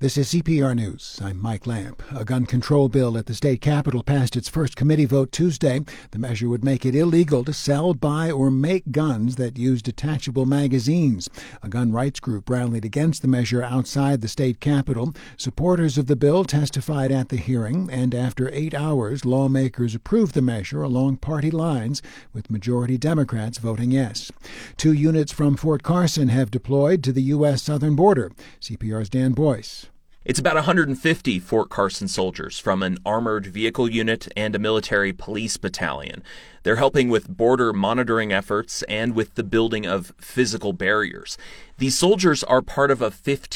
This is CPR News. I'm Mike Lamp. A gun control bill at the state capitol passed its first committee vote Tuesday. The measure would make it illegal to sell, buy, or make guns that use detachable magazines. A gun rights group rallied against the measure outside the state capitol. Supporters of the bill testified at the hearing, and after 8 hours, lawmakers approved the measure along party lines, with majority Democrats voting yes. 2 units from Fort Carson have deployed to the U.S. southern border. CPR's Dan Boyce. It's about 150 Fort Carson soldiers from an armored vehicle unit and a military police battalion. They're helping with border monitoring efforts and with the building of physical barriers. These soldiers are part of a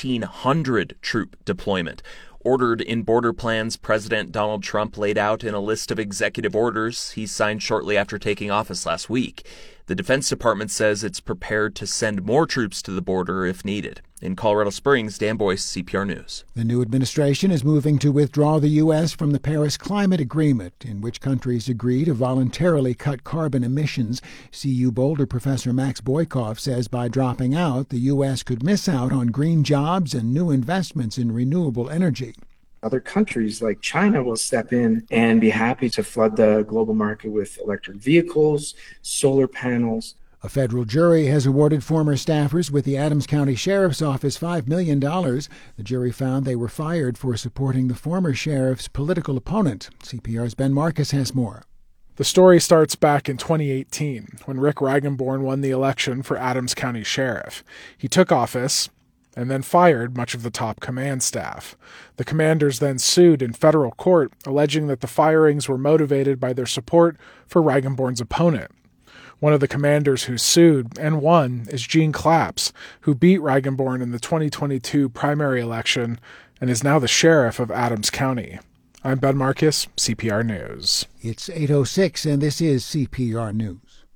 1,500 troop deployment. Ordered in border plans President Donald Trump laid out in a list of executive orders he signed shortly after taking office last week. The Defense Department says it's prepared to send more troops to the border if needed. In Colorado Springs, Dan Boyce, CPR News. The new administration is moving to withdraw the U.S. from the Paris Climate Agreement, in which countries agree to voluntarily cut carbon emissions. CU Boulder professor Max Boykoff says by dropping out, the U.S. could miss out on green jobs and new investments in renewable energy. Other countries like China will step in and be happy to flood the global market with electric vehicles, solar panels. A federal jury has awarded former staffers with the Adams County Sheriff's Office $5 million. The jury found they were fired for supporting the former sheriff's political opponent. CPR's Ben Marcus has more. The story starts back in 2018, when Rick Ragenborn won the election for Adams County Sheriff. He took office and then fired much of the top command staff. The commanders then sued in federal court, alleging that the firings were motivated by their support for Ragenborn's opponent. One of the commanders who sued and won is Gene Claps, who beat Ragenborn in the 2022 primary election and is now the sheriff of Adams County. I'm Ben Marcus, CPR News. It's 8:06, and this is CPR News.